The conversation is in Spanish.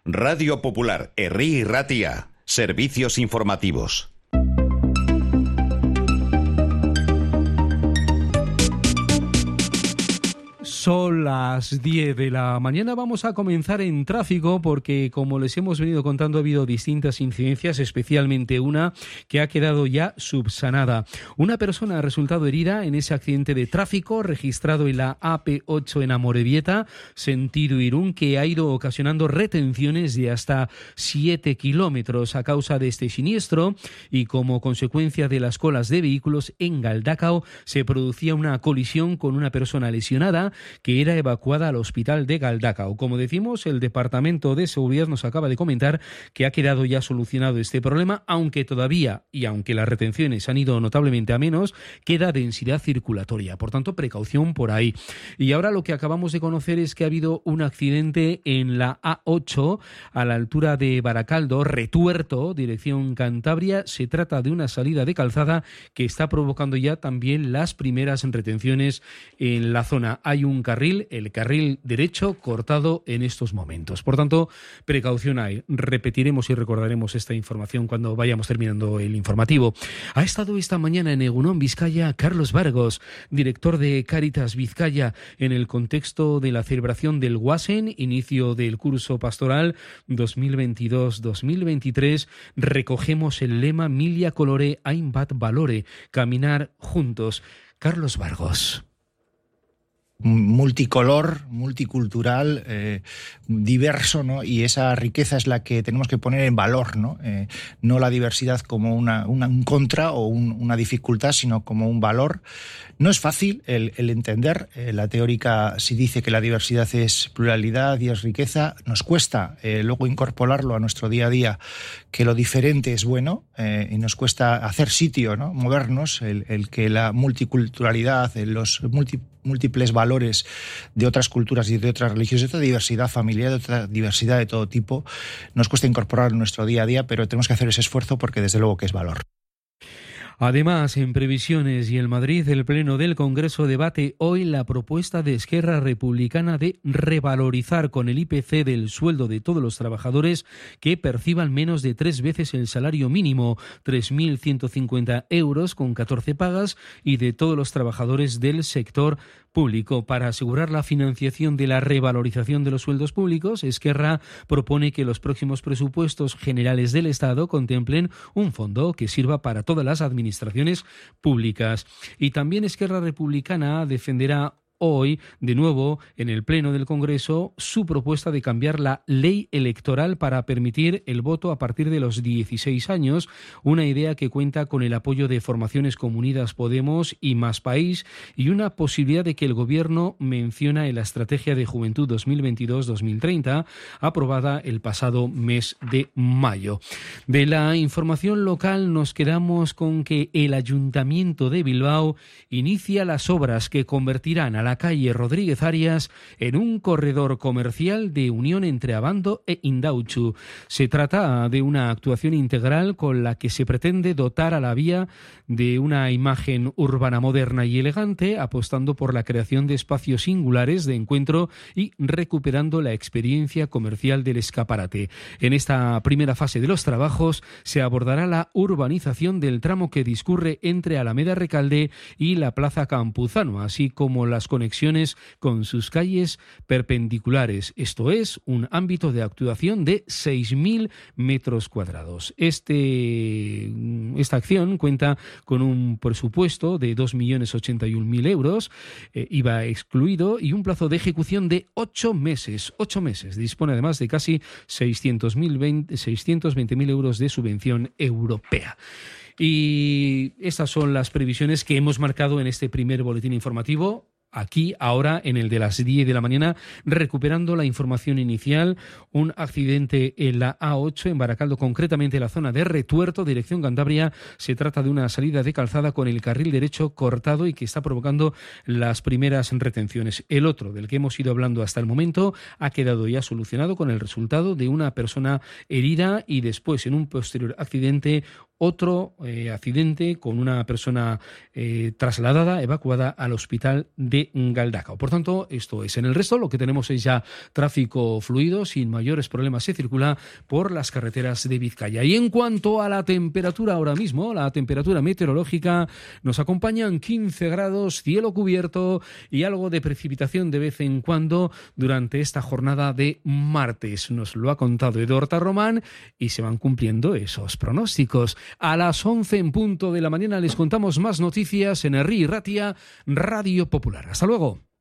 Radio Popular, Herri y Ratia. Servicios informativos. Son las 10 de la mañana. Vamos a comenzar en tráfico porque, como les hemos venido contando, ha habido distintas incidencias, especialmente una que ha quedado ya subsanada. Una persona ha resultado herida en ese accidente de tráfico registrado en la AP8 en Amorebieta, sentido Irún, que ha ido ocasionando retenciones de hasta 7 kilómetros a causa de este siniestro, y como consecuencia de las colas de vehículos en Galdacao se producía una colisión con una persona lesionada que era evacuada al hospital de Galdacao. Como decimos, el Departamento de Seguridad nos acaba de comentar que ha quedado ya solucionado este problema, aunque todavía, y aunque las retenciones han ido notablemente a menos, queda densidad circulatoria. Por tanto, precaución por ahí. Y ahora lo que acabamos de conocer es que ha habido un accidente en la A8 a la altura de Baracaldo, Retuerto, dirección Cantabria. Se trata de una salida de calzada que está provocando ya también las primeras retenciones en la zona. Hay un carril, el carril derecho, cortado en estos momentos. Por tanto, precaución hay. Repetiremos y recordaremos esta información cuando vayamos terminando el informativo. Ha estado esta mañana en Egunon, Vizcaya, Carlos Vargos, director de Cáritas Vizcaya, en el contexto de la celebración del Guasen, inicio del curso pastoral 2022-2023. Recogemos el lema Milia Colore Hainbat Valore, caminar juntos. Carlos Vargos. Multicolor, multicultural, diverso, ¿no? Y esa riqueza es la que tenemos que poner en valor, ¿no? No la diversidad como un contra o una dificultad, sino como un valor. No es fácil el entender. La teórica sí dice que la diversidad es pluralidad y es riqueza. Nos cuesta luego incorporarlo a nuestro día a día, que lo diferente es bueno, y nos cuesta hacer sitio, ¿no? Movernos, el que la multiculturalidad, los múltiples valores de otras culturas y de otras religiones, de otra diversidad familiar, de otra diversidad de todo tipo, nos cuesta incorporar en nuestro día a día, pero tenemos que hacer ese esfuerzo porque desde luego que es valor. Además, en previsiones y en Madrid, el Pleno del Congreso debate hoy la propuesta de Esquerra Republicana de revalorizar con el IPC del sueldo de todos los trabajadores que perciban menos de 3 veces el salario mínimo, 3.150 euros con 14 pagas, y de todos los trabajadores del sector público. Para asegurar la financiación de la revalorización de los sueldos públicos, Esquerra propone que los próximos presupuestos generales del Estado contemplen un fondo que sirva para todas las administraciones públicas. Y también Esquerra Republicana defenderá hoy, de nuevo, en el Pleno del Congreso, su propuesta de cambiar la ley electoral para permitir el voto a partir de los 16 años, una idea que cuenta con el apoyo de formaciones como Unidas Podemos y Más País, y una posibilidad de que el Gobierno menciona en la Estrategia de Juventud 2022-2030, aprobada el pasado mes de mayo. De la información local nos quedamos con que el Ayuntamiento de Bilbao inicia las obras que convertirán a la calle Rodríguez Arias en un corredor comercial de unión entre Abando e Indautxu. Se trata de una actuación integral con la que se pretende dotar a la vía de una imagen urbana moderna y elegante, apostando por la creación de espacios singulares de encuentro y recuperando la experiencia comercial del escaparate. En esta primera fase de los trabajos se abordará la urbanización del tramo que discurre entre Alameda Recalde y la Plaza Campuzano, así como las conexiones con sus calles perpendiculares. Esto es un ámbito de actuación de 6.000 metros cuadrados. Esta acción cuenta con un presupuesto de 2.081.000 euros, IVA excluido, y un plazo de ejecución de 8 meses. 8 meses. Dispone además de casi 620.000 euros de subvención europea. Y estas son las previsiones que hemos marcado en este primer boletín informativo. Aquí, ahora, en el de las 10 de la mañana, recuperando la información inicial, un accidente en la A8 en Baracaldo, concretamente en la zona de Retuerto, dirección Cantabria. Se trata de una salida de calzada con el carril derecho cortado y que está provocando las primeras retenciones. El otro, del que hemos ido hablando hasta el momento, ha quedado ya solucionado con el resultado de una persona herida y después, en un posterior accidente, otro accidente con una persona trasladada, evacuada al hospital de Galdacao. Por tanto, esto es. En el resto lo que tenemos es ya tráfico fluido, sin mayores problemas se circula por las carreteras de Vizcaya. Y en cuanto a la temperatura ahora mismo, la temperatura meteorológica, nos acompañan 15 grados, cielo cubierto y algo de precipitación de vez en cuando durante esta jornada de martes. Nos lo ha contado Edorta Román y se van cumpliendo esos pronósticos. A las 11 en punto de la mañana les contamos más noticias en Herri y Ratia, Radio Popular. Hasta luego.